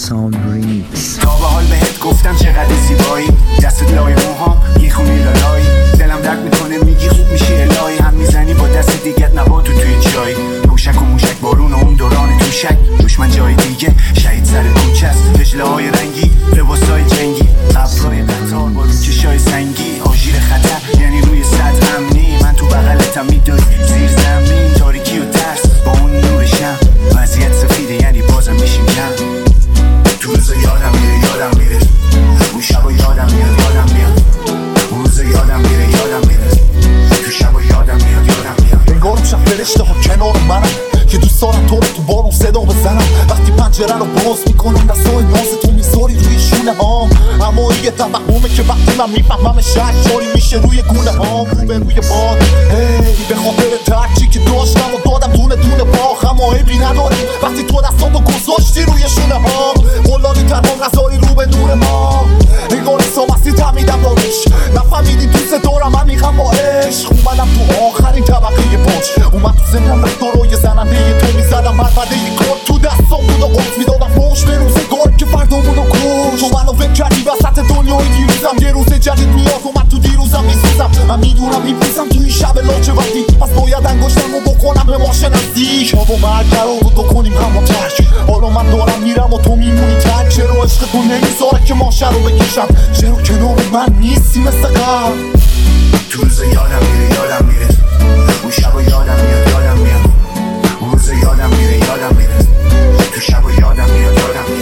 ساوند ریمیکس. تا به حال بهت گفتم چقدر زیبایی، دستت لای موهام میخونی لالایی، دلم درد میکنه میگی خوب میشی الهی، هم میزنی با دست دیگت نباتو توی چای، موشک و موشک بارون و اون دوران توشک، دشمن جای دیگه شهید سر کوچست، رجله های رنگی لباسای جنگی، ابرای قطار با روکشای سنگی، آژیر خطر یعنی روی سطح امنی، من تو بغلتم میدوی زیر زمین، تاریکی و ترس با اون نور شم، وضعیت سفیده یعنی بازم میشیم کم، تو روز یادم میره اون شبا یادم میاد اون روز یادم میره تو شبا یادم میاد انگار میشم فرشته ها کنار منم که دوست دارم تو رو تو بارون صدا بزنم، وقتی پنجره رو باز میکنم دستای ناز تو میذاری روی شونه هام، اما یه توهمه که وقتی من میفهمم شهرجاری میشه روی گونه هام، رو به روی باد به خاطر ترچی که داشتم و دادم دونه دونه باخ، اما عیبی نداره وقتی تو دستاتو گذاشتی روی شونه هام، قلانی تنها نذاری رو به نور ما، انگار حساب هستی تمیدم دارش، نفهمیدی دوست دارم عمیقم با عشق، اومدم تو آخرین طبقه پاچ، اومد تو زنم رفتارای زننده تو میزدم، مربده ی کار تو دستام بود و قلط میدادم فوش به روزگار که فردامونو کش، تو منو فکر کردی وسط دنیای دیروزم، یه روز جدید میاد اومد تو دیروزم میسوزم، من میدونم میپریزم توی شب لاچه وقتی پس باید انگشتم رو بکنم به ماشه نزدیک، ها و مرگ قرار بود بکنیم همو ترک، حالا من دارم میرم و تو میمونی ترک، چرا عشق تو نمیذاره که ماشه رو بکشم، چرا کنار من نیستی مثل قبل، تو روز یادم میره اون شبا یادم میاد اون روز یادم میره تو شبا یادم میاد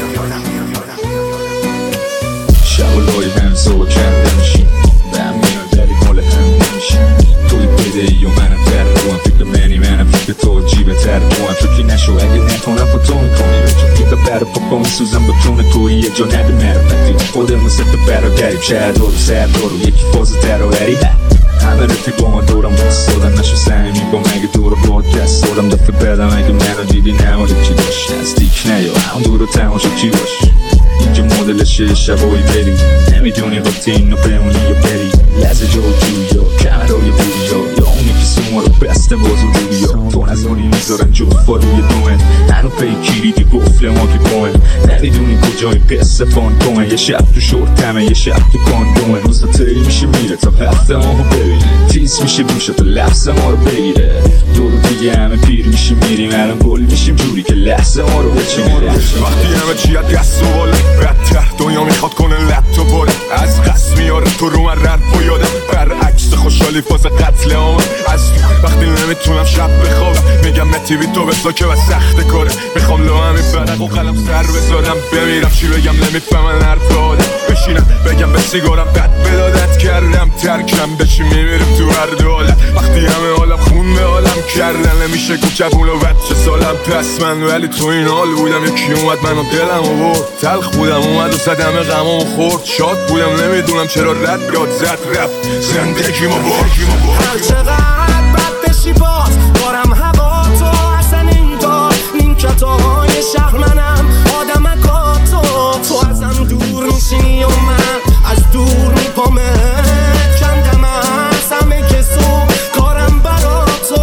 شب و لای هم زور کنده میشیم به هم میاد دلی مال هم نمیشیم، توی بده ای و منم در روم، فکر منم فکر تو جیبه تر توام، فکری نشو اگه نتونم با تو میکنی بچون که بر پاکا میسوزم بتونه توی یه جا نده مرفتی، خودمون ست برادریم شهر دارو سر دارو یکی فاز درآوری، همه رفیق ما دورم باست دادن نشو سهمی با مگه دور با دست دادم دفعه بعدم اگه منو دیدی نماده چی داشت نزدیک نیا همون دور رو تماشا چی باش، اینجا مدلشه شبایی بری نمیدونی وقتی اینو بمونی یا بری، لحظه جا و جویا کمرهای بوریا یا اونی که سوما رو بسته بازو رویا، تو نزاری میذارن جفا روی دومن هنو پی کلیدی گفل ما که کومن، نمیدونی کجای قصه فانتومه، یه شب تو شورتمه یه شب تو کاندومه، روزا تری میشه میره تا هفته ما رو ببینه، تیز میشه گوشه تا لحظه ما رو بگیره، دورو دیگه همه پیر میشیم میریم الان گل میشیم جوری که لحظه ما رو بچینه، وقتی همه چی از دست و باله بدتر دنیا میخواد کنه لب تو باره، از قصد میاره تو رو من رد و یادم برعکس خوشحالی فاز قتل عامه، از وقتی نمیتونم شب بخوابم میگم متیوی تو بسا که و سخت کاره، میخوام لو همین برق و قلم سر بذارم بمیرم چی بگم نمیفهمن حرف آدم، بشینم بگم به سیگارم بد بدادت کردم ترکم بشی میمیرم تو هر دو حالت، وقتی همه حالم خون به حالم کردن نمیشه کوچبون و بچه سالم پس من، ولی تو این حال بودم یکی اومد منو دلم آورد، تلخ بودم اومد و زد همه غمامو خورد، شاد بودم نمیدونم چرا رد بیاد زد رفت زندگی ما برد، هر چقدر بد بشی باز دارم هوا تو اصلا انگار نیمکتاهای شهر منم آدمکا تو ازم دور میشینی و من از دور میپامه کندم از همه کسو کارم برا تو،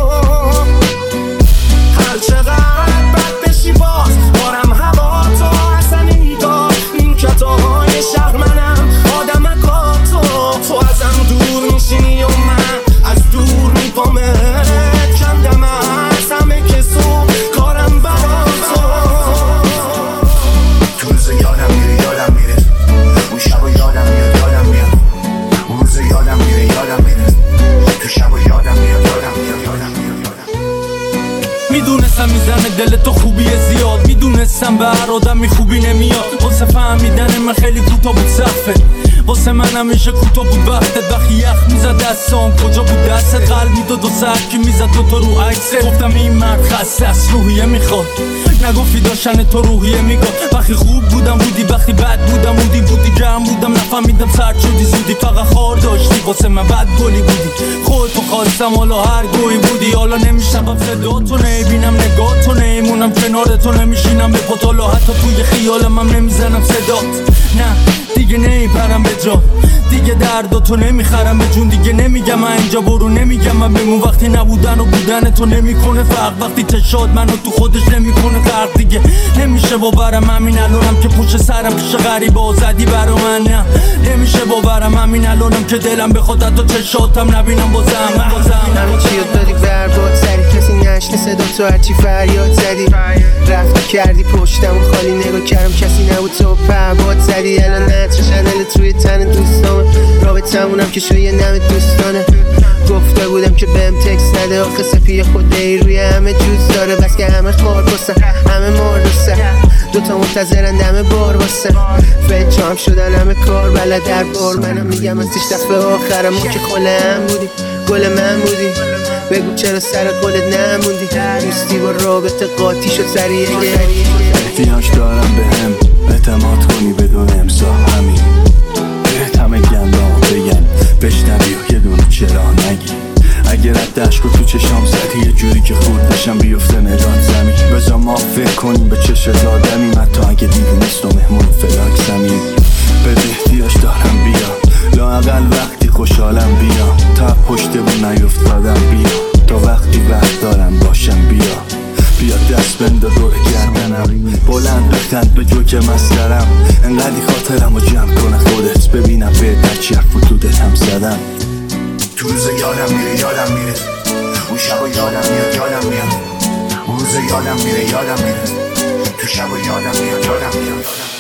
هر چقدر بد بشی باز دارم هوا تو اصلا انگار نیمکتاهای شهر منم آدمکا تو ازم دور میشینی و من از دور میپامه کندم از همه کسو کارم برا تو، تو روز یادم میره اون شبا یادم میاد اون روز یادم میره تو شبا یادم میاد میدونستم میزنه دل تو خوبی زیاد، میدونستم به هر آدمی خوبی نمیاد، واسه فهمیدن من خیلی کوتاه بود صفه، واسه من همیشه کوتاه بود وقتت، وقتی یخ میزد دستام کجا بود دستت، قلب میداد و سرکی میزد تو رو عکسه، گفتم این مرد خسته از روحیه میخواد، نگفتی داشتن تو روحیه میگاد، وقتی خوب بودم بودی وقتی بد بودم بودی گرم بودم نفهمیدم سرد شدی زودی، فقط خار داشتی واسه من بد گلی بودی، خودتو خواستم حالا هر گوی بودی، حالا نمیشنوم صدا تو نمیبینم نگاه تو نمیمونم کنار تو نمیشینم به پاتالا، حتی توی خیالم هم نمیزنم صدات، نه دیگه نمیپرم به جا، دیگه درداتو نمیخرم به جون دیگه نمیگم من اینجا برو نمیگم من بمون وقتی نبودن و بودن تو نمیکنه فرق وقتی تشاد منو تو خودش نمیکنه غرق دیگه نمیشه باورم همین الانم که پوش سرم پیش غریبا زدی برا من نه نمیشه باورم همین الانم که دلم بخواد حتی چشاتم نبینم بازم همین چیو دادی برباد سری کسی نشنه صدا تو هرچی فریاد زدی رفتی کردی پشتم و خالی نگاه کردم کسی نبود تو پرباد زدی الان نتر شنلت روی تن دوستامه رابطمونم که شو یه نم دوستانه گفته بودم که بهم تکس نده آخه سپی خود ای روی همه جوز داره بس که همه خار بسن همه مردوسن دوتا منتظرن دم بار واسه فچ هم شدن همه کار بلد در بار منم میگم ازش دفعه آخرم ما که خله هم بودی گل من بودی بگو چرا سر قولت نموندی دوستی با رابطه قاطی شد سریعه احتیاج دارم به هم اعتماد کنی بدون امضا همین همه گندام بگن بشنوی و یه دونه چرا نگی اگر رد عشق تو چشام زدی یه جوری که خوردشم بیفته نداد زمین بذار ما فکر کنیم به چشت آدمیم حتی اگه دیگه نیست و مهمون فلاک زمین بده احتیاج دارم بیا لااقل وقتی خوشحالم بیا تا پشت بو نیفتادم بیا تا وقتی وقت دارم باشم بیا دست بنده دور گردنم بلند بخند به جوک مسخرم انقدی خاطرم رو جمع کنه خودت ببینم به درچی حرف تو دلم زدم تو روز یادم میره اون شب و یادم میاد اون روز یادم میره تو شب و یادم میاد